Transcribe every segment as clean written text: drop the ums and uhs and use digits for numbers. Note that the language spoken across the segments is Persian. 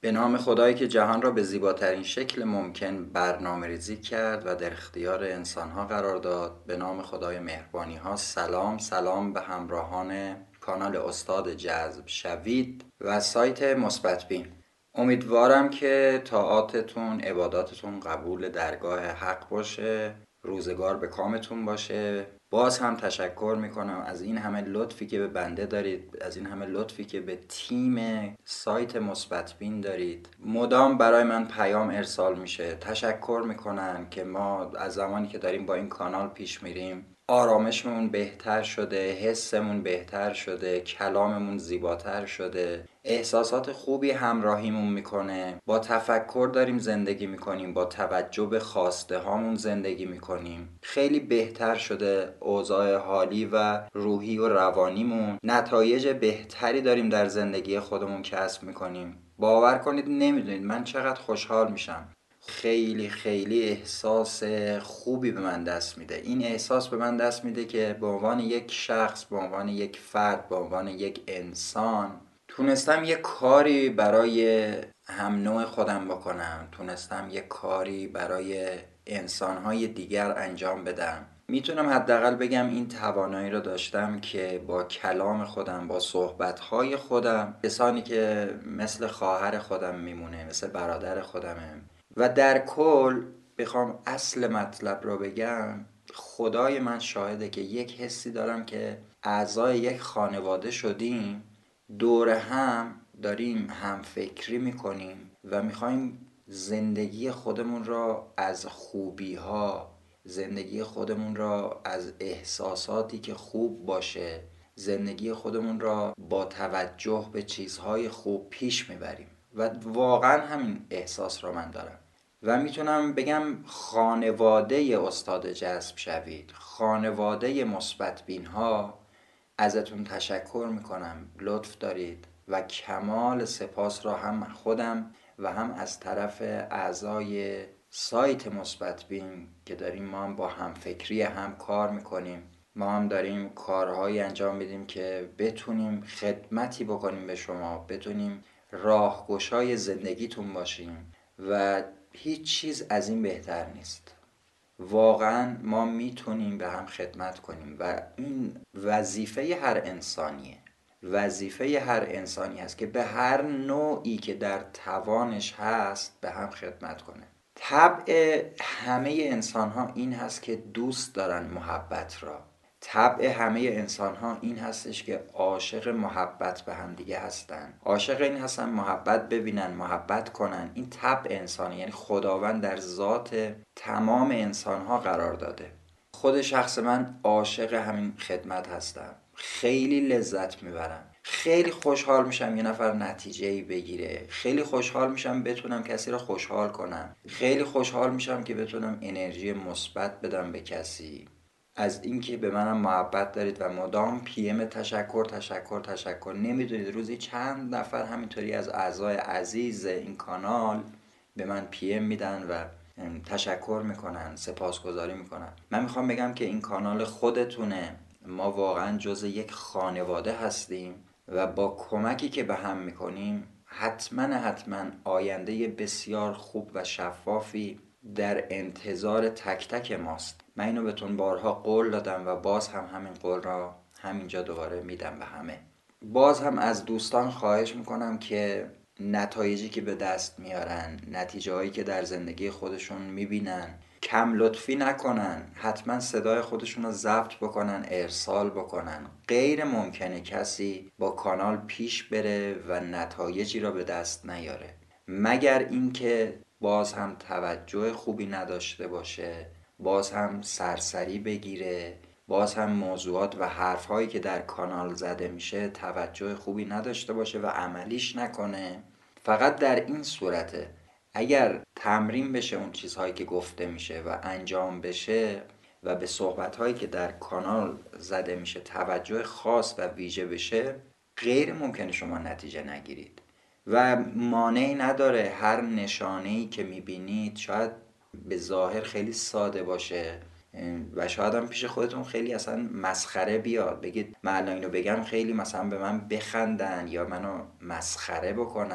به نام خدایی که جهان را به زیباترین شکل ممکن برنامه‌ریزی کرد و در اختیار انسانها قرار داد. به نام خدای مهربانی ها. سلام به همراهان کانال استاد جذب شوید و سایت مثبت بین. امیدوارم که طاعاتتون، عباداتتون قبول درگاه حق باشه، روزگار به کامتون باشه. باز هم تشکر میکنم از این همه لطفی که به بنده دارید، از این همه لطفی که به تیم سایت مثبت بین دارید. مدام برای من پیام ارسال میشه، تشکر میکنن که ما از زمانی که داریم با این کانال پیش میریم آرامشمون بهتر شده، حسمون بهتر شده، کلاممون زیباتر شده، احساسات خوبی همراهیمون میکنه، با تفکر داریم زندگی میکنیم، با توجه به خواسته هامون زندگی میکنیم. خیلی بهتر شده اوضاع حالی و روحی و روانیمون، نتایج بهتری داریم در زندگی خودمون کسب میکنیم. باور کنید نمیدونید من چقدر خوشحال میشم. خیلی احساس خوبی به من دست میده. این احساس به من دست میده که به عنوان یک شخص، به عنوان یک فرد، به عنوان یک انسان تونستم یک کاری برای هم نوع خودم بکنم، تونستم یک کاری برای انسانهای دیگر انجام بدم. میتونم حداقل بگم این توانایی رو داشتم که با کلام خودم، با صحبتهای خودم، کسانی که مثل خواهر خودم میمونه، مثل برادر خودمه و در کل بخوام اصل مطلب رو بگم، خدای من شاهده که یک حسی دارم که اعضای یک خانواده شدیم، دور هم داریم هم فکری میکنیم و میخوایم زندگی خودمون را از خوبی ها، زندگی خودمون را از احساساتی که خوب باشه، زندگی خودمون را با توجه به چیزهای خوب پیش میبریم و واقعا همین احساس را من دارم و میتونم بگم خانواده استاد جذب شوید، خانواده مثبت بین ها، ازتون تشکر میکنم. لطف دارید و کمال سپاس را هم خودم و هم از طرف اعضای سایت مثبت بین که داریم، ما هم با همفکری هم کار میکنیم، ما هم داریم کارهایی انجام میدیم که بتونیم خدمتی بکنیم به شما، بتونیم راهگشای زندگیتون باشیم و هیچ چیز از این بهتر نیست. واقعا ما میتونیم به هم خدمت کنیم و این وظیفه هر انسانیه، وظیفه هر انسانی هست که به هر نوعی که در توانش هست به هم خدمت کنه. طبع همه انسان ها این هست که دوست دارن محبت را. طبع همه انسان ها این هستش که عاشق محبت به هم دیگه هستن، عاشق این هستن محبت ببینن، محبت کنن. این طبع انسانی، یعنی خداوند در ذات تمام انسان ها قرار داده. خود شخص من عاشق همین خدمت هستم، خیلی لذت میبرم، خیلی خوشحال میشم یه نفر نتیجه‌ای بگیره، خیلی خوشحال میشم بتونم کسی رو خوشحال کنم، خیلی خوشحال میشم که بتونم انرژی مثبت بدم به کسی. از اینکه به منم محبت دارید و مدام تشکر. نمیدونید روزی چند نفر همینطوری از اعضای عزیز این کانال به من میدن و تشکر میکنن، سپاسگزاری میکنن. من میخوام بگم که این کانال خودتونه، ما واقعا جز یک خانواده هستیم و با کمکی که به هم میکنیم حتما آینده بسیار خوب و شفافی در انتظار تک تک ماست. من اینو بهتون بارها قول دادم و باز هم همین قول را همینجا دوباره میدم به همه. باز هم از دوستان خواهش میکنم که نتایجی که به دست میارن، نتیجه هایی که در زندگی خودشون میبینن، کم لطفی نکنن، حتما صدای خودشون رو ضبط بکنن، ارسال بکنن. غیر ممکنه کسی با کانال پیش بره و نتایجی را به دست نیاره مگر اینکه باز هم توجه خوبی نداشته باشه، باز هم سرسری بگیره، باز هم موضوعات و حرفهایی که در کانال زده میشه توجه خوبی نداشته باشه و عملیش نکنه. فقط در این صورته اگر تمرین بشه اون چیزهایی که گفته میشه و انجام بشه و به صحبتهایی که در کانال زده میشه توجه خاص و ویژه بشه، غیر ممکنه شما نتیجه نگیرید و مانعی نداره هر نشانه‌ای که میبینید شاید به ظاهر خیلی ساده باشه و شاید هم پیش خودتون خیلی اصلا مسخره بیاد، بگید من الان اینو بگم خیلی مثلا به من بخندن یا منو مسخره بکنن.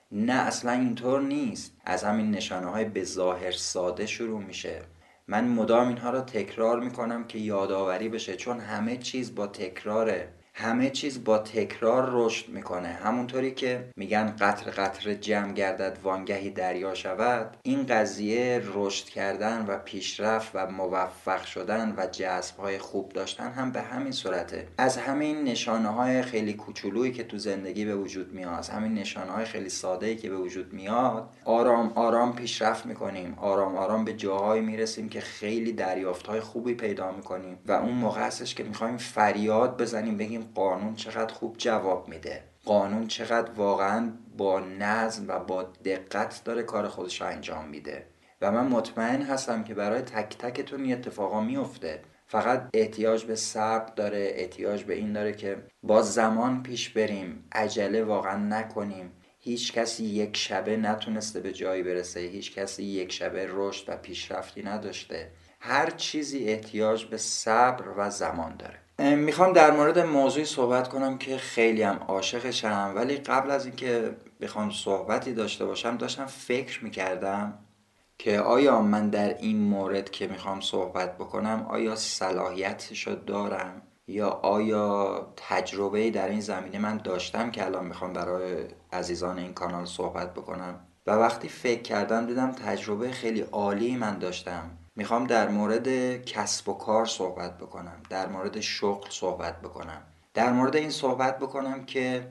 نه اصلا اینطور نیست. از همین نشانه های به ظاهر ساده شروع میشه. من مدام اینها رو تکرار میکنم که یادآوری بشه، چون همه چیز با تکراره. همه چیز با تکرار رشد میکنه. همونطوری که میگن قطر قطر جمع گردد وانگهی دریا شود، این قضیه رشد کردن و پیشرفت و موفق شدن و جذبهای خوب داشتن هم به همین صورته. از همین نشانه های خیلی کوچولویی که تو زندگی به وجود میاد، از همین نشانه های خیلی ساده‌ای که به وجود میاد، آرام آرام پیشرفت میکنیم، آرام آرام به جاهایی میرسیم که خیلی دریافت‌های خوبی پیدا میکنیم و اون موقع هستش که میخوایم فریاد بزنیم بگیم قانون چقدر خوب جواب میده، قانون چقدر واقعا با نظم و با دقت داره کار خودش رو انجام میده. و من مطمئن هستم که برای تک تکتون این اتفاقا میفته. فقط احتیاج به صبر داره، احتیاج به این داره که با زمان پیش بریم، عجله واقعا نکنیم. هیچ کسی یک شبه نتونسته به جایی برسه، هیچ کسی یک شبه رشد و پیشرفتی نداشته. هر چیزی احتیاج به صبر و زمان داره. میخوام در مورد موضوعی صحبت کنم که خیلی هم عاشقشم، ولی قبل از اینکه بخوام صحبتی داشته باشم داشتم فکر میکردم که آیا من در این مورد که میخوام صحبت بکنم آیا صلاحیتشو دارم، یا آیا تجربه‌ای در این زمینه من داشتم که الان میخوام برای عزیزان این کانال صحبت بکنم. و وقتی فکر کردم دیدم تجربه خیلی عالی من داشتم. میخوام در مورد کسب و کار صحبت بکنم، در مورد شغل صحبت بکنم، در مورد این صحبت بکنم که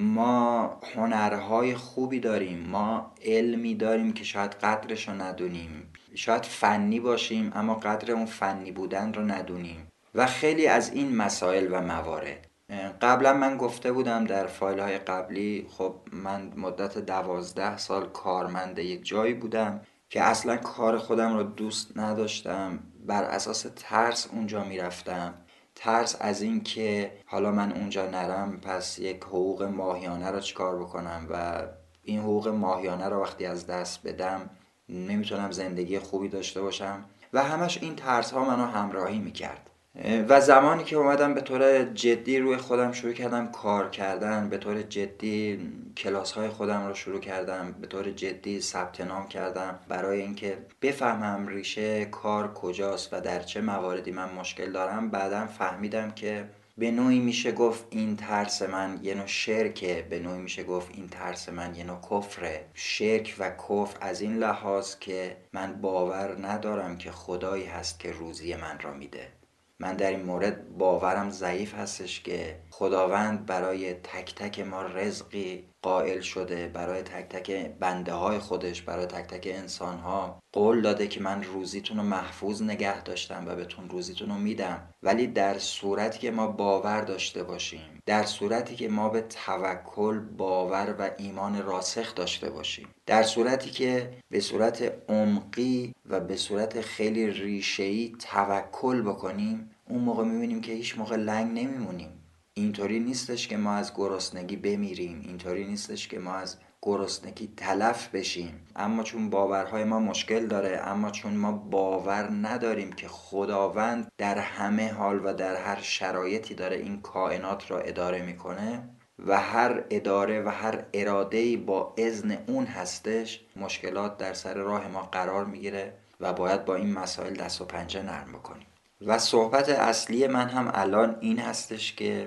ما هنرهای خوبی داریم، ما علمی داریم که شاید قدرش رو ندونیم، شاید فنی باشیم اما قدر اون فنی بودن رو ندونیم و خیلی از این مسائل و موارد. قبلا من گفته بودم در فایل های قبلی، خب من مدت 12 سال کارمند یک جایی بودم که اصلا کار خودم رو دوست نداشتم. بر اساس ترس اونجا میرفتم، ترس از این که حالا من اونجا نرم پس یک حقوق ماهیانه رو چیکار بکنم و این حقوق ماهیانه رو وقتی از دست بدم نمیتونم زندگی خوبی داشته باشم و همش این ترس ها منو همراهی میکرد. و زمانی که اومدم به طور جدی روی خودم شروع کردم کار کردن، به طور جدی کلاس های خودم رو شروع کردم، به طور جدی ثبت نام کردم برای اینکه بفهمم ریشه کار کجاست و در چه مواردی من مشکل دارم، بعدم فهمیدم که به نوعی میشه گفت این ترس من یه نوع شرکه، به نوعی میشه گفت این ترس من یه نوع کفره. شرک و کفر از این لحاظ که من باور ندارم که خدایی هست که روزی من را میده. من در این مورد باورم ضعیف هستش که خداوند برای تک تک ما رزقی قائل شده، برای تک تک بنده های خودش، برای تک تک انسان ها قول داده که من روزیتون رو محفوظ نگه داشتم و بهتون روزیتون رو میدم. ولی در صورتی که ما باور داشته باشیم، در صورتی که ما به توکل، باور و ایمان راسخ داشته باشیم، در صورتی که به صورت عمقی و به صورت خیلی ریشه‌ای توکل بکنیم، اون موقع میبینیم که هیچ موقع لنگ نمیمونیم. اینطوری نیستش که ما از گرسنگی بمیریم، اینطوری نیستش که ما از گرسنگی تلف بشیم، اما چون باورهای ما مشکل داره، اما چون ما باور نداریم که خداوند در همه حال و در هر شرایطی داره این کائنات را اداره میکنه و هر اداره و هر اراده‌ای با اذن اون هستش، مشکلات در سر راه ما قرار میگیره و باید با این مسائل دست و پنجه نرم بکنیم. و صحبت اصلی من هم الان این هستش که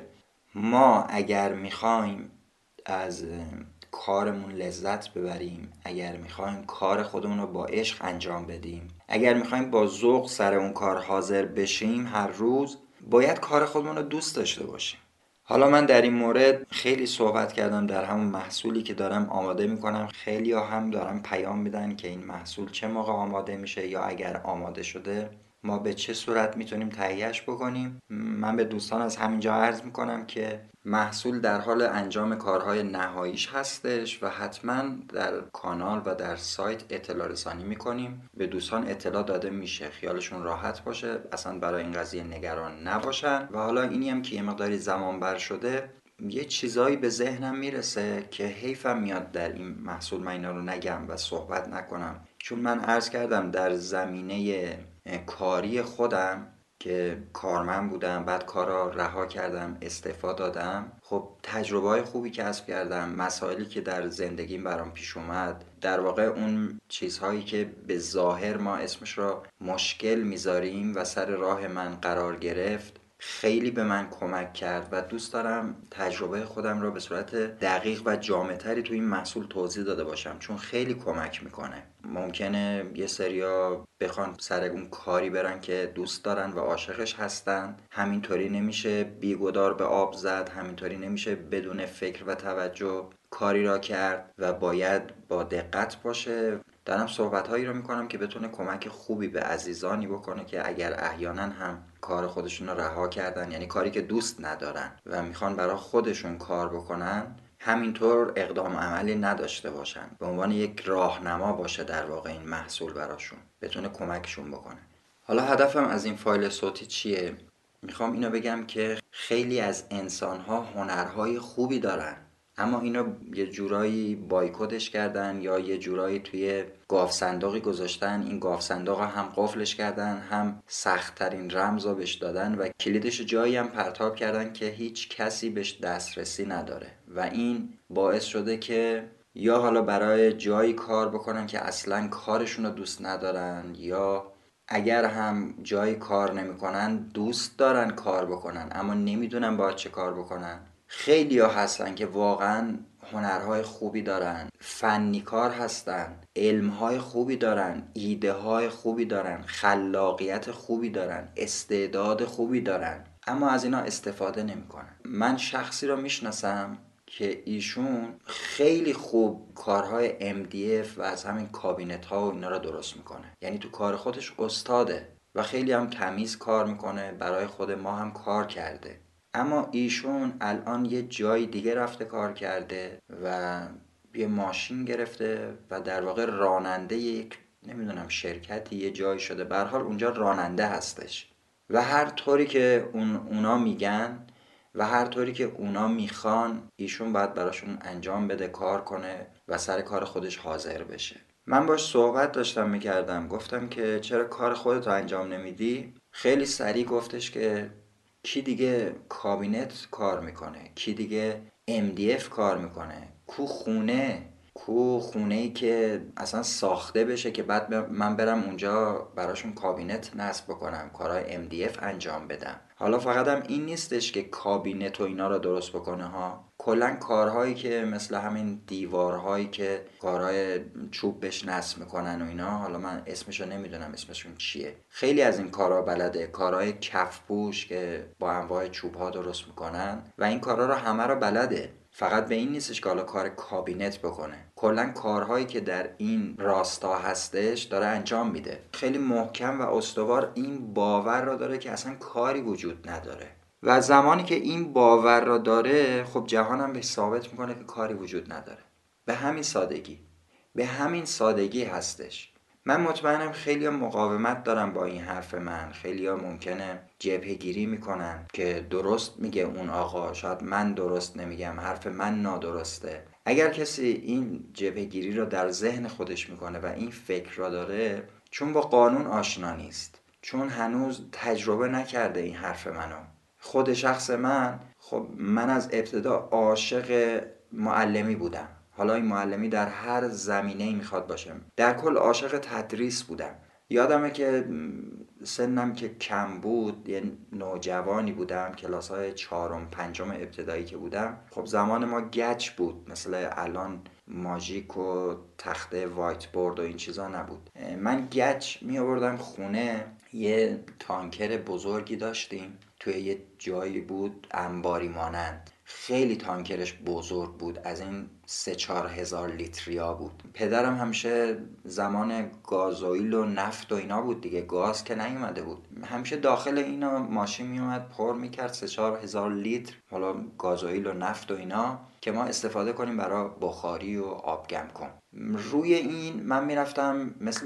ما اگر میخوایم از کارمون لذت ببریم، اگر میخوایم کار خودمون رو با عشق انجام بدیم، اگر میخوایم با ذوق سر اون کار حاضر بشیم هر روز، باید کار خودمون رو دوست داشته باشیم. حالا من در این مورد خیلی صحبت کردم در همون محصولی که دارم آماده میکنم. خیلی ها هم دارم پیام میدن که این محصول چه موقع آماده میشه یا اگر آماده شده ما به چه صورت میتونیم تهیهش بکنیم. من به دوستان از همینجا عرض میکنم که محصول در حال انجام کارهای نهاییش هستش و حتما در کانال و در سایت اطلاع رسانی میکنیم. به دوستان اطلاع داده میشه، خیالشون راحت باشه، اصلا برای این قضیه نگران نباشن. و حالا اینی هم که یه مقداری زمان بر شده، یه چیزایی به ذهنم میرسه که حیفم میاد در این محصول من اینا رو نگم و صحبت نکنم، چون من عرض کردم در زمینه کاری خودم که کارمند بودم، بعد کار را رها کردم، استعفا دادم. خب تجربه‌های خوبی کسب کردم، مسائلی که در زندگیم برام پیش اومد، در واقع اون چیزهایی که به ظاهر ما اسمش را مشکل میذاریم و سر راه من قرار گرفت، خیلی به من کمک کرد و دوست دارم تجربه خودم را به صورت دقیق و جامع‌تری توی این محصول توضیح داده باشم، چون خیلی کمک میکنه. ممکنه یه سریا بخوان سر اون کاری برن که دوست دارن و عاشقش هستن، همینطوری نمیشه بیگدار به آب زد، همینطوری نمیشه بدون فکر و توجه کاری را کرد و باید با دقت باشه. دارم صحبت‌هایی رو میکنم که بتونه کمک خوبی به عزیزانی بکنه که اگر احیانا هم کار خودشون رو رها کردن، یعنی کاری که دوست ندارن و میخوان برای خودشون کار بکنن، همینطور اقدام عملی نداشته باشن، به عنوان یک راهنما باشه در واقع این محصول براشون، بتونه کمکشون بکنه. حالا هدفم از این فایل صوتی چیه؟ میخوام اینو بگم که خیلی از انسان‌ها هنرهای خوبی دارن، اما اینو یه جورایی بایکوتش کردن یا یه جورایی توی گاف صندوقی گذاشتن. این گاف صندوق هم قفلش کردن، هم سخت‌ترین رمزو بهش دادن و کلیدش جایی هم پرتاب کردن که هیچ کسی بهش دسترسی نداره و این باعث شده که یا حالا برای جایی کار بکنن که اصلا کارشون رو دوست ندارن، یا اگر هم جایی کار نمیکنن دوست دارن کار بکنن اما نمیدونن باید چه کار بکنن. خیلی ها هستن که واقعا هنرهای خوبی دارن، فنی کار هستن، علمهای خوبی دارن، ایده های خوبی دارن، خلاقیت خوبی دارن، استعداد خوبی دارن، اما از اینا استفاده نمیکنن. من شخصی رو میشناسم که ایشون خیلی خوب کارهای MDF و از همین کابینت ها و اینا رو درست میکنه، یعنی تو کار خودش استاده و خیلی هم تمیز کار میکنه، برای خود ما هم کار کرده. اما ایشون الان یه جای دیگه رفته کار کرده و یه ماشین گرفته و در واقع راننده یک نمیدونم شرکتی یه جایی شده، به هر حال اونجا راننده هستش و هر طوری که اونا میگن و هر طوری که اونا میخوان ایشون باید براشون انجام بده، کار کنه و سر کار خودش حاضر بشه. من باش صحبت داشتم میکردم، گفتم که چرا کار خودتو انجام نمیدی؟ خیلی سریع گفتش که کی دیگه کابینت کار میکنه، کی دیگه MDF کار میکنه، کو خونه ای که اصلا ساخته بشه که بعد من برم اونجا براشون کابینت نصب بکنم، کارهای MDF انجام بدم. حالا فقط هم این نیستش که کابینت و اینا رو درست بکنه ها، کلا کارهایی که مثل همین دیوارهایی که کارهای چوب بهش نصب میکنن و اینا، حالا من اسمشو نمیدونم اسمشون چیه، خیلی از این کارها بلده، کارهای کفپوش که با انواع چوب ها درست میکنن و این کارها رو همه رو بلده. فقط به این نیستش که حالا کار کابینت بکنه، کلا کارهایی که در این راستا هستش داره انجام میده. خیلی محکم و استوار این باور رو داره که اصلا کاری وجود نداره و زمانی که این باور را داره، خب جهان هم به ثابت میکنه که کاری وجود نداره. به همین سادگی، به همین سادگی هستش. من مطمئنم خیلی مقاومت دارن با این حرف من، خیلی ها ممکنه جبهه گیری میکنن که درست میگه اون آقا، شاید من درست نمیگم، حرف من نادرسته. اگر کسی این جبهه گیری را در ذهن خودش میکنه و این فکر را داره، چون با قانون آشنا نیست، چون هنوز تجربه نکرده این حرف منو. خود شخص من، خب من از ابتدا عاشق معلمی بودم، حالا این معلمی در هر زمینه‌ای میخواد باشه، در کل عاشق تدریس بودم. یادمه که سنم که کم بود، یه نوجوانی بودم، کلاس‌های چهارم پنجم ابتدایی که بودم، خب زمان ما گچ بود، مثل الان ماژیک و تخته وایت بورد و این چیزا نبود. من گچ می آوردم خونه، یه تانکر بزرگی داشتیم توی یه جایی بود انباری مانند، خیلی تانکرش بزرگ بود، از این 3-4 هزار لیتریا بود. پدرم همیشه زمان گازوئیل و نفت و اینا بود دیگه، گاز که نیومده بود، همیشه داخل اینا ماشین میومد پر میکرد 3-4 هزار لیتر حالا گازوئیل و نفت و اینا که ما استفاده کنیم برای بخاری و آبگم کن. روی این من میرفتم مثل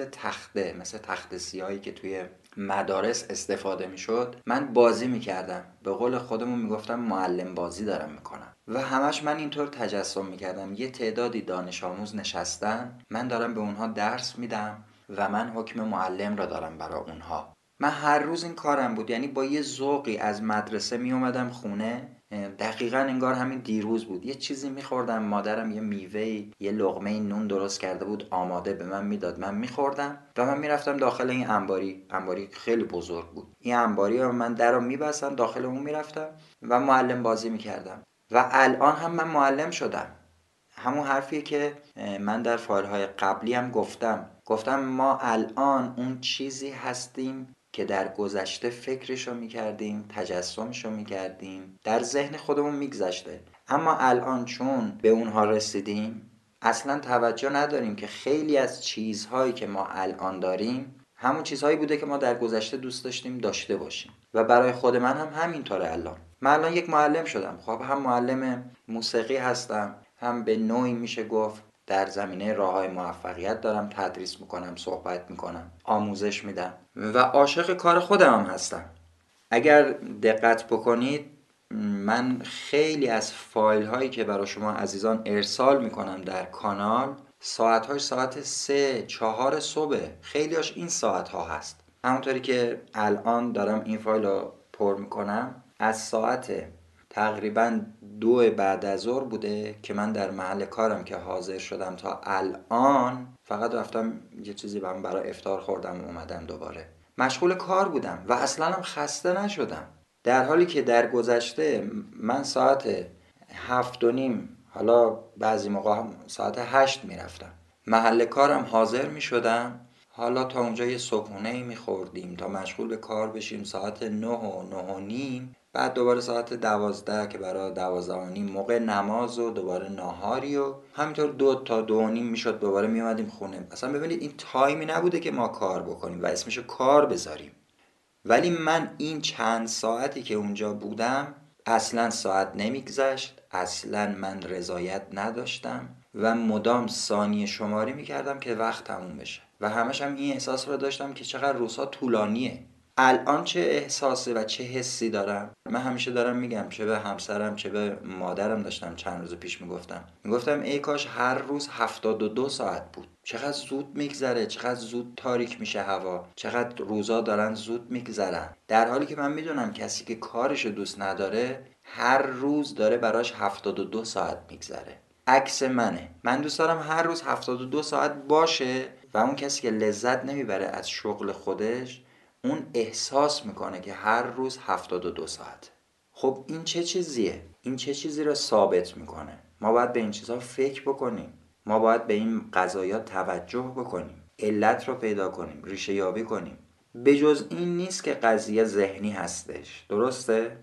تخته سیاهی که توی مدارس استفاده میشد، من بازی میکردم، به قول خودمون میگفتم معلم بازی دارم میکنم و همش من اینطور تجسم میکردم یه تعدادی دانش آموز نشستن، من دارم به اونها درس میدم و من حکم معلم را دارم برای اونها. من هر روز این کارم بود، یعنی با یه ذوقی از مدرسه می اومدم خونه، دقیقا انگار همین دیروز بود، یه چیزی میخوردم، مادرم یه میوهی، یه لقمه نون درست کرده بود آماده به من میداد، من میخوردم و من میرفتم داخل این انباری خیلی بزرگ بود، این انباری و من در رو میبستم، داخل اون میرفتم و معلم بازی میکردم. و الان هم من معلم شدم. همون حرفیه که من در فایل‌های قبلی هم گفتم ما الان اون چیزی هستیم که در گذشته فکرشو میکردیم، تجسمشو میکردیم، در ذهن خودمون میگذشته، اما الان چون به اونها رسیدیم اصلا توجه نداریم که خیلی از چیزهایی که ما الان داریم همون چیزهایی بوده که ما در گذشته دوست داشتیم داشته باشیم. و برای خود من هم همینطوره. من الان یک معلم شدم، خب هم معلم موسیقی هستم، هم به نوعی میشه گفت در زمینه راههای موفقیت دارم تدریس میکنم، صحبت میکنم، آموزش میدم و عاشق کار خودم هم هستم. اگر دقت بکنید من خیلی از فایل هایی که برای شما عزیزان ارسال میکنم در کانال ساعت‌هاش ساعت 3-4 صبح، خیلیاش این ساعت ها هست. همونطوری که الان دارم این فایل رو پر میکنم از ساعت تقریبا 2 بعد از ظهر بوده که من در محل کارم که حاضر شدم تا الان فقط رفتم یه چیزی برای افطار خوردم و اومدم دوباره مشغول کار بودم و اصلا هم خسته نشدم. در حالی که در گذشته من ساعت 7:30، حالا بعضی موقع هم ساعت 8 میرفتم محل کارم، حاضر میشدم، حالا تا اونجا یه صبحونه می خوردیم تا مشغول به کار بشیم ساعت 9 و 9 و نیم، بعد دوباره ساعت 12 که برای 12 و نیم موقع نماز و دوباره ناهاری و همینطور 2 تا 2 و نیم میشد دوباره می اومدیم خونه. اصلا ببینید این تایمی نبوده که ما کار بکنیم و اسمشو کار بذاریم. ولی من این چند ساعتی که اونجا بودم اصلا ساعت نمیگذشت، اصلا من رضایت نداشتم و مدام ثانیه شماری میکردم که وقت تموم بشه و همش هم این احساس رو داشتم که چقدر روزها طولانیه. الان چه احساسه و چه حسی دارم؟ من همیشه دارم میگم، چه به همسرم چه به مادرم داشتم چند روز پیش میگفتم ای کاش هر روز 72 ساعت بود. چقدر زود میگذره، چقدر زود تاریک میشه هوا، چقدر روزا دارن زود میگذرن، در حالی که من میدونم کسی که کارشو دوست نداره هر روز داره براش 72 ساعت میگذره. عکس منه، من دوست دارم هر روز 72 ساعت باشه و اون کسی که لذت نمیبره از شغل خودش اون احساس میکنه که هر روز 72 ساعت. خب این چه چیزیه؟ این چه چیزی رو ثابت میکنه؟ ما باید به این چیزها فکر بکنیم، ما باید به این قضایا توجه بکنیم، علت رو پیدا کنیم، ریشه یابی کنیم. به جز این نیست که قضیه ذهنی هستش، درسته؟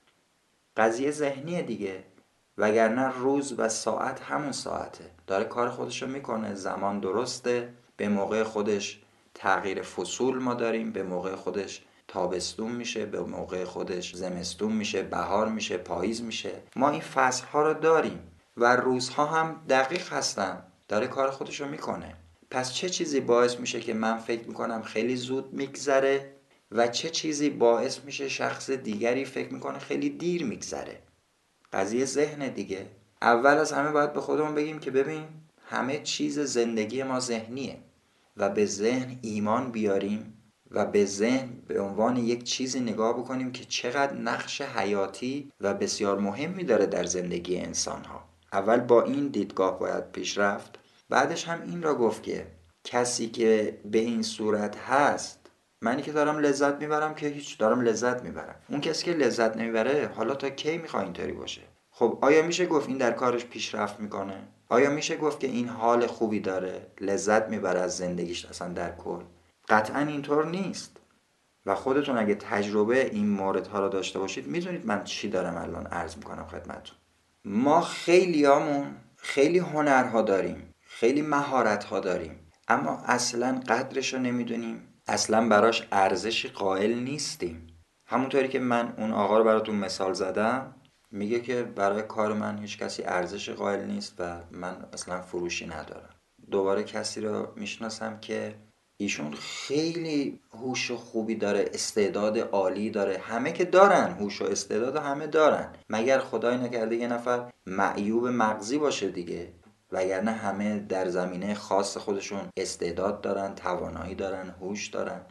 قضیه ذهنیه دیگه، وگرنه روز و ساعت همون ساعته، داره کار خودشو میکنه، زمان درسته، به موقع خودش تغییر فصول ما داریم، به موقع خودش تابستون میشه، به موقع خودش زمستون میشه، بهار میشه، پاییز میشه، ما این فصل ها رو داریم و روزها هم دقیق هستن، داره کار خودشو میکنه. پس چه چیزی باعث میشه که من فکر میکنم خیلی زود میگذره و چه چیزی باعث میشه شخص دیگری فکر میکنه خیلی دیر میگذره؟ قضیه ذهن دیگه. اول از همه باید به خودمون بگیم که ببین همه چیز زندگی ما ذهنیه و به ذهن ایمان بیاریم و به ذهن به عنوان یک چیزی نگاه بکنیم که چقدر نقش حیاتی و بسیار مهمی داره در زندگی انسان ها. اول با این دیدگاه باید پیش رفت. بعدش هم این را گفت که کسی که به این صورت هست، منی که دارم لذت میبرم که هیچ، دارم لذت میبرم، اون کسی که لذت نمیبره حالا تا کی میخواد اینطوری باشه؟ خب آیا میشه گفت این در کارش پیشرفت میکنه؟ آیا میشه گفت که این حال خوبی داره، لذت میبره از زندگیش اصلا در کل؟ قطعا اینطور نیست. و خودتون اگه تجربه این موردها رو داشته باشید میدونید من چی دارم الان عرض میکنم خدمتتون. ما خیلیامون خیلی هنرها داریم، خیلی مهارت‌ها داریم، اما اصلا قدرش رو نمیدونیم، اصلا براش ارزشی قائل نیستیم. همونطوری که من اون آقا رو براتون مثال زدم، میگه که برای کار من هیچ کسی ارزش قائل نیست و من اصلا فروشی ندارم. دوباره کسی رو میشناسم که ایشون خیلی هوش خوبی داره، استعداد عالی داره، همه که دارن هوش و استعداد همه دارن، مگر خدای نکرده یه نفر معیوب مغزی باشه دیگه، وگرنه همه در زمینه خاص خودشون استعداد دارن، توانایی دارن، هوش دارن.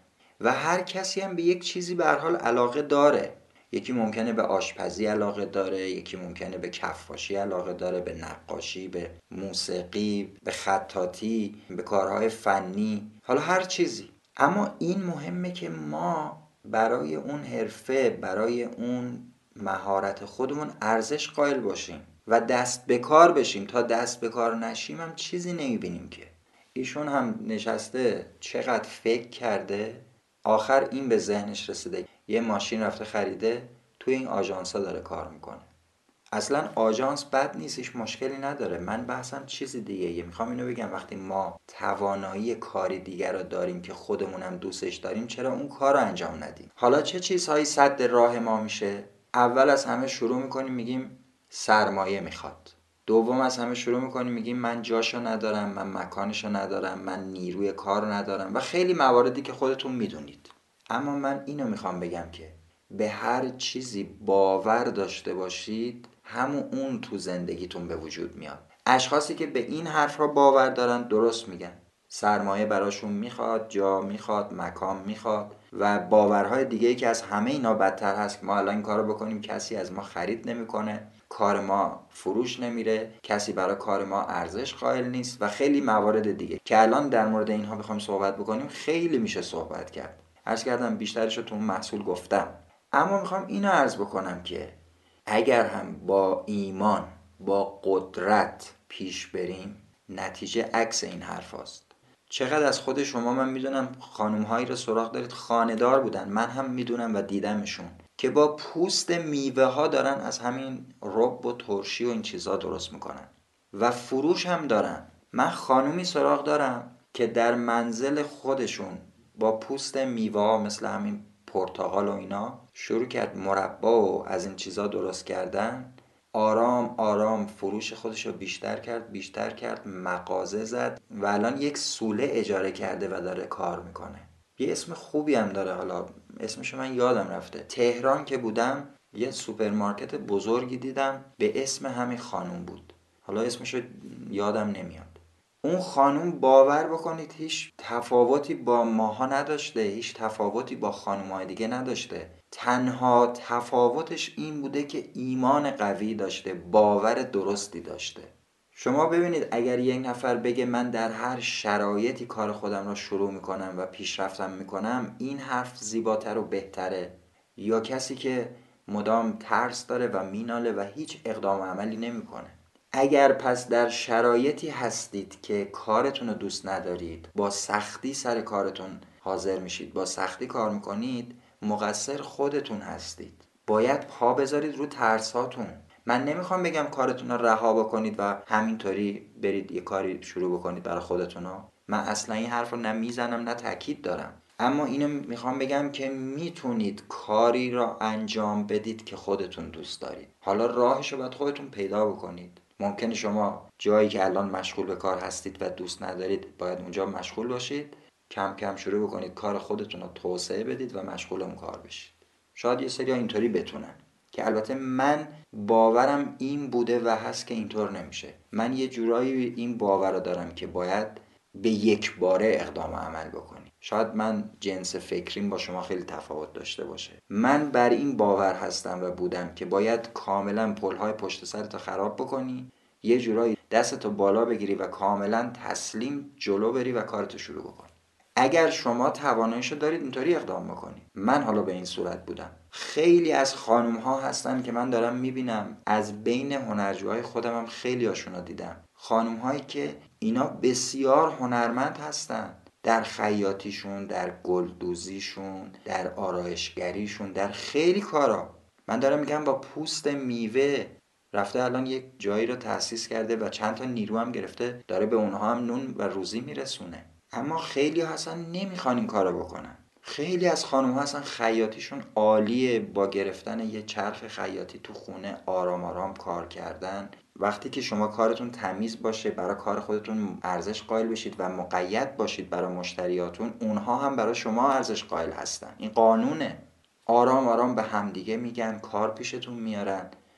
و هر کسی هم به یک چیزی به هر حال علاقه داره. یکی ممکنه به آشپزی علاقه داره، یکی ممکنه به کفاشی علاقه داره، به نقاشی، به موسیقی، به خطاطی، به کارهای فنی، حالا هر چیزی. اما این مهمه که ما برای اون حرفه، برای اون مهارت خودمون ارزش قائل باشیم و دست به کار بشیم. تا دست به کار نشیم هم چیزی نمیبینیم که. ایشون هم نشسته چقدر فکر کرده، آخر این به ذهنش رسیده یه ماشین رفته خریده، توی این آژانس‌ها داره کار میکنه. اصلا آژانس بد نیست، هیچ مشکلی نداره. من بحثم چیزی دیگه. میخوام اینو بگم وقتی ما توانایی کاری دیگر رو داریم که خودمونم دوستش داریم، چرا اون کار رو انجام ندیم؟ حالا چه چیزهایی سد راه ما میشه؟ اول از همه شروع میکنیم میگیم سرمایه میخواد. دوم از همه شروع میکنیم میگیم من جاشو ندارم، من مکانشو ندارم، من نیروی کار ندارم و خیلی مواردی که خودتون میدونید. اما من اینو میخوام بگم که به هر چیزی باور داشته باشید، همون اون تو زندگیتون به وجود میاد. اشخاصی که به این حرفا باور دارن درست میگن. سرمایه براشون میخواد، جا میخواد، مکان میخواد و باورهای دیگه‌ای که از همه اینا بدتر هست که ما الان این کارو بکنیم کسی از ما خرید نمیکنه، کار ما فروش نمیره، کسی برای کار ما ارزش قائل نیست و خیلی موارد دیگه که الان در مورد اینها بخوایم صحبت بکنیم خیلی میشه صحبت کرد. عرض کردم بیشترش رو تو اون محصول گفتم. اما میخوام اینو عرض بکنم که اگر هم با ایمان، با قدرت پیش بریم، نتیجه عکس این حرف هست. چقدر از خود شما من میدونم خانم هایی رو سراغ دارید خانه‌دار بودن، من هم میدونم و دیدمشون که با پوست میوه ها دارن از همین رب و ترشی و این چیزا درست میکنن و فروش هم دارن. من خانومی سراغ دارم که در منزل خودشون با پوست میوه ها مثل همین پرتقال و اینا شروع کرد مربا و از این چیزا درست کردن. آرام آرام فروش خودش رو بیشتر کرد، مغازه زد و الان یک سوله اجاره کرده و داره کار میکنه. یه اسم خوبی هم داره، حالا اسمشو من یادم رفته. تهران که بودم یه سوپرمارکت بزرگی دیدم به اسم همین خانوم بود، حالا اسمشو یادم نمیاد. اون خانوم باور بکنید هیچ تفاوتی با ماها نداشته، هیچ تفاوتی با خانومای دیگه نداشته. تنها تفاوتش این بوده که ایمان قوی داشته، باور درستی داشته. شما ببینید اگر یک نفر بگه من در هر شرایطی کار خودم را شروع میکنم و پیشرفتم میکنم، این حرف زیباتر و بهتره، یا کسی که مدام ترس داره و میناله و هیچ اقدام عملی نمیکنه؟ اگر پس در شرایطی هستید که کارتون رو دوست ندارید، با سختی سر کارتون حاضر میشید، با سختی کار میکنید، مقصر خودتون هستید. باید پا بذارید رو ترساتون. من نمیخوام بگم کارتون رو رها بکنید و همینطوری برید یه کاری شروع بکنید برای خودتون ها. من اصلا این حرف رو نه میزنم نه تاکید دارم، اما اینو میخوام بگم که میتونید کاری را انجام بدید که خودتون دوست دارید. حالا راهش رو باید خودتون پیدا بکنید. ممکنه شما جایی که الان مشغول به کار هستید و دوست ندارید، باید اونجا مشغول باشید. کم کم شروع بکنید کار خودتون رو توسعه بدید و مشغول اون کار بشید. شاید یه سری اینطوری بتونن، که البته من باورم این بوده و هست که اینطور نمیشه. من یه جورایی این باور رو دارم که باید به یک باره اقدام عمل بکنی. شاید من جنس فکریم با شما خیلی تفاوت داشته باشه. من بر این باور هستم و بودم که باید کاملا پلهای پشت سرت خراب بکنی، یه جورایی دستتو بالا بگیری و کاملا تسلیم جلو بری و کارتو شروع بکنی. اگر شما تواناییشو دارید اینطوری اقدام بکنید. من حالا به این صورت بودم. خیلی از خانوم ها هستن که من دارم میبینم، از بین هنرجوهای خودم هم خیلی هاشون رو دیدم، خانوم هایی که اینا بسیار هنرمند هستن در خیاطیشون، در گلدوزیشون، در آرایشگریشون، در خیلی کارا. من دارم میگم با پوست میوه رفته الان یک جایی رو تأسیس کرده و چند تا نیرو هم گرفته، داره به اونها هم نون و روزی میرسونه. اما خیلی هستن نمیخوان این کارو بکنن. خیلی از خانوم هستن خیاطیشون عالیه، با گرفتن یه چرخ خیاطی تو خونه آرام آرام کار کردن. وقتی که شما کارتون تمیز باشه، برای کار خودتون ارزش قائل بشید و مقید باشید برای مشتریاتون، اونها هم برای شما ارزش قائل هستن. این قانونه. آرام آرام به همدیگه میگن، کار پیشتون میارن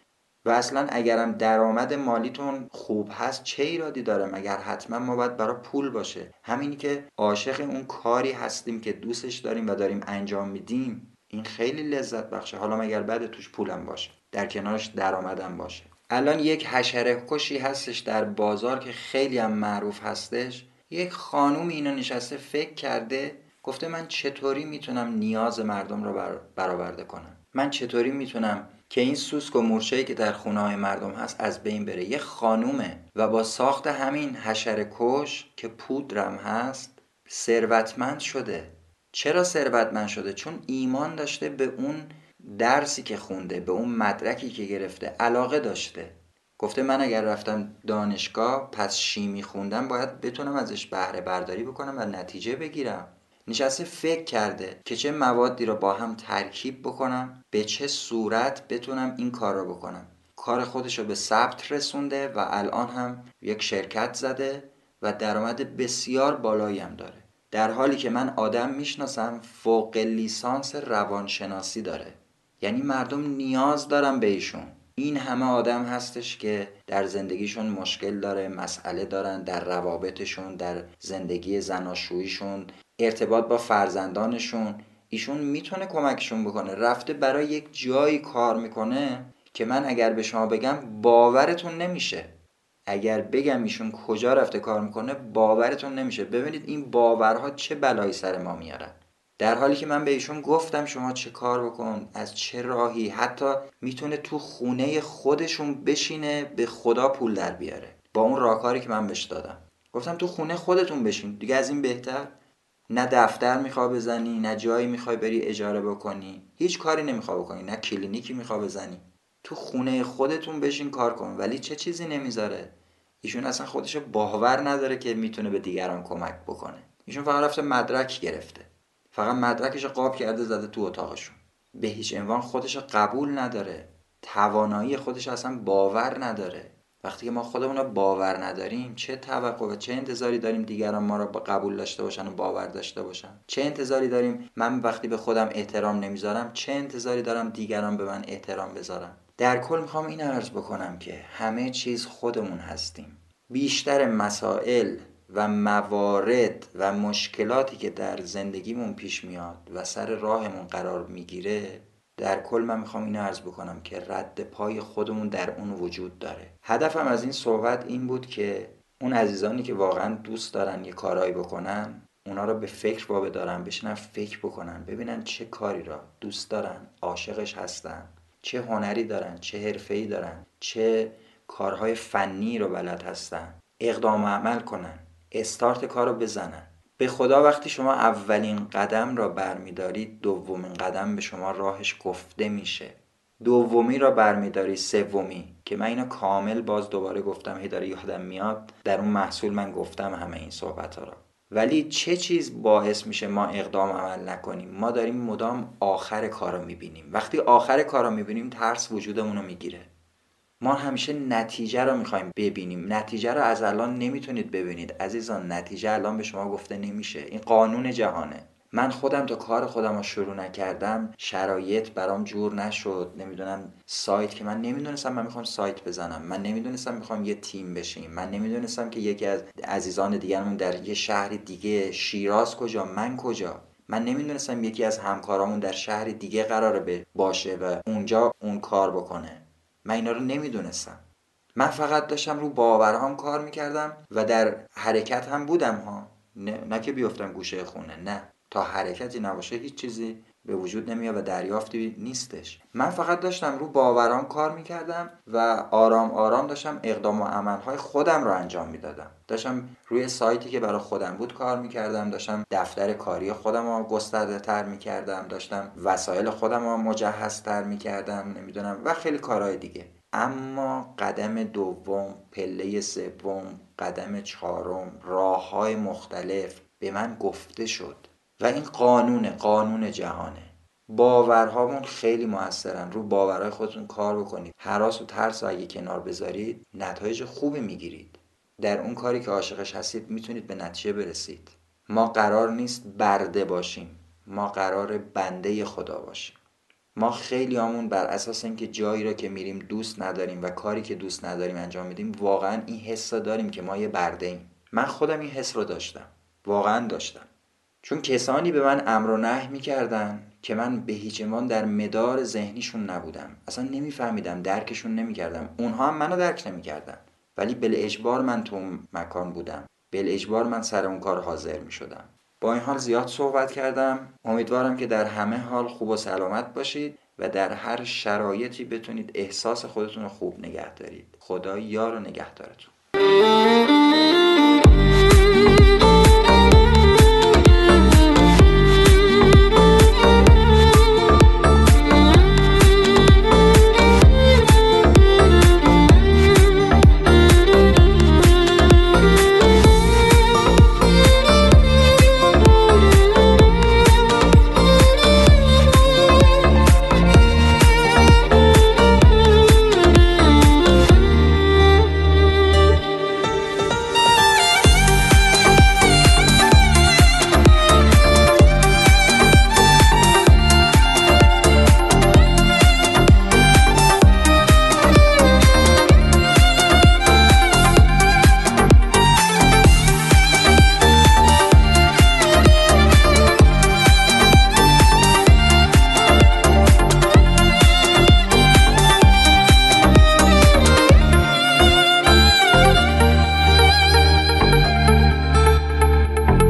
و اصلا اگرم درآمد مالیتون خوب هست چه ایرادی داره؟ مگر حتما ما باید برای پول باشه؟ همینی که عاشق اون کاری هستیم که دوستش داریم و داریم انجام میدیم، این خیلی لذت بخشه. حالا مگر بعد توش پولم باشه، در کنارش درآمدم باشه. الان یک حشره کشی هستش در بازار که خیلی هم معروف هستش. یک خانوم اینو نشسته فکر کرده، گفته من چطوری میتونم نیاز مردم رو برآورده کنم؟ من چطوری میتونم که این سوسک و مورچه‌ای که در خونه‌های مردم هست از بین بره؟ یه خانومه و با ساخت همین حشره کش که پودرم هست ثروتمند شده. چرا ثروتمند شده؟ چون ایمان داشته به اون درسی که خونده، به اون مدرکی که گرفته، علاقه داشته. گفته من اگر رفتم دانشگاه پس شیمی خوندم باید بتونم ازش بهره برداری بکنم و نتیجه بگیرم. نشسته فکر کرده که چه موادی رو با هم ترکیب بکنم، به چه صورت بتونم این کار رو بکنم. کار خودش رو به ثبت رسونده و الان هم یک شرکت زده و درآمد بسیار بالایی هم داره. در حالی که من آدم میشناسم فوق لیسانس روانشناسی داره. یعنی مردم نیاز دارن به ایشون. این همه آدم هستش که در زندگیشون مشکل داره، مسئله دارن در روابطشون، در زندگی زناشوییشون، ارتباط با فرزندانشون. ایشون میتونه کمکشون بکنه. رفته برای یک جایی کار میکنه که من اگر به شما بگم باورتون نمیشه. اگر بگم ایشون کجا رفته کار میکنه باورتون نمیشه. ببینید این باورها چه بلایی سر ما میارن. در حالی که من به ایشون گفتم شما چه کار بکن، از چه راهی، حتی میتونه تو خونه خودشون بشینه به خدا پول در بیاره با اون راهکاری که من بهش دادم. گفتم تو خونه خودتون بشین، دیگه از این بهتر؟ نه دفتر میخوای بزنی، نه جایی میخوای بری اجاره بکنی، هیچ کاری نمیخوای بکنی، نه کلینیکی میخوای بزنی. تو خونه خودتون بشین کار کن. ولی چه چیزی نمیذاره؟ ایشون اصلا خودشو باور نداره که میتونه به دیگران کمک بکنه. ایشون فقط رفته مدرک گرفته، فقط مدرکش قاب کرده زده تو اتاقشون. به هیچ عنوان خودش قبول نداره، توانایی خودش اصلا باور نداره. وقتی که ما خودمون رو باور نداریم چه توقع و چه انتظاری داریم دیگران ما رو قبول داشته باشن و باور داشته باشن؟ چه انتظاری داریم من وقتی به خودم احترام نمیذارم چه انتظاری دارم دیگران به من احترام بذارن؟ در کل میخوام این عرض بکنم که همه چیز خودمون هستیم. بیشتر مسائل و موارد و مشکلاتی که در زندگیمون پیش میاد و سر راهمون قرار میگیره، در کل من میخوام اینو عرض بکنم که رد پای خودمون در اون وجود داره. هدفم از این صحبت این بود که اون عزیزانی که واقعا دوست دارن یه کارایی بکنن اونا رو به فکر وابدارن، بشنن فکر بکنن، ببینن چه کاری را دوست دارن، عاشقش هستن، چه هنری دارن، چه حرفه‌ای دارن، چه کارهای فنی رو بلد هستن، اقدام و عمل کنن، استارت کار رو بزنن. به خدا وقتی شما اولین قدم را برمیدارید دومین قدم به شما راهش گفته میشه. دومی را برمیداری سومی، که من اینو کامل باز دوباره گفتم، هی داره یادم میاد در اون محصول من گفتم همه این صحبت ها را. ولی چه چیز باعث میشه ما اقدام عمل نکنیم؟ ما داریم مدام آخر کار رو میبینیم. وقتی آخر کار رو میبینیم ترس وجودمون رو میگیره. ما همیشه نتیجه رو میخوایم ببینیم. نتیجه رو از الان نمیتونید ببینید عزیزان. نتیجه الان به شما گفته نمیشه. این قانون جهانه. من خودم تا کار خودم رو شروع نکردم شرایط برام جور نشد. نمیدونم سایت که من نمیدونستم من میخوام سایت بزنم، من نمیدونستم میخوام یه تیم بشیم، من نمیدونستم که یکی از عزیزان دیگرمون در یه شهر دیگه، شیراز کجا، من کجا، من نمیدونستم یکی از همکارامون در شهر دیگه قراره باشه و اونجا اون کار بکنه. من اینا رو نمیدونستم. من فقط داشتم رو باورهام کار میکردم و در حرکت هم بودم ها. نه که بیفتم گوشه خونه، نه. تا حرکتی نباشه هیچ چیزی به وجود نمیاد و دریافتی نیستش. من فقط داشتم رو باورهام کار میکردم و آرام آرام داشتم اقدام و عملهای خودم رو انجام میدادم. داشتم روی سایتی که برای خودم بود کار میکردم، داشتم دفتر کاری خودم رو گسترده تر میکردم، داشتم وسایل خودم رو مجهز تر میکردم، نمیدونم و خیلی کارهای دیگه. اما قدم دوم، پله سوم، قدم چهارم، راه‌های مختلف به من گفته شد و این قانون جهانه. باورهامون خیلی موثرن. رو باورهای خودتون کار بکنید. هراس و ترس رو اگه کنار بذارید نتایج خوبی میگیرید. در اون کاری که عاشقش هستید میتونید به نتیجه برسید. ما قرار نیست برده باشیم، ما قرار بنده خدا باشیم. ما خیلیامون بر اساس اینکه جایی را که میریم دوست نداریم و کاری که دوست نداریم انجام میدیم، واقعا این حس رو داریم که ما یه برده ایم. من خودم این حس رو داشتم، واقعا داشتم. چون کسانی به من امر و نهی میکردن که من به هیچ عنوان در مدار ذهنیشون نبودم، اصلا نمیفهمیدم، درکشون نمیکردم. اونها هم منو درک نمیکردن، ولی بالاجبار من تو اون مکان بودم، بالاجبار من سر اون کار حاضر میشدم. با این حال زیاد صحبت کردم. امیدوارم که در همه حال خوب و سلامت باشید و در هر شرایطی بتونید احساس خودتون رو خوب نگه دارید. خدا یار و نگهدارتون.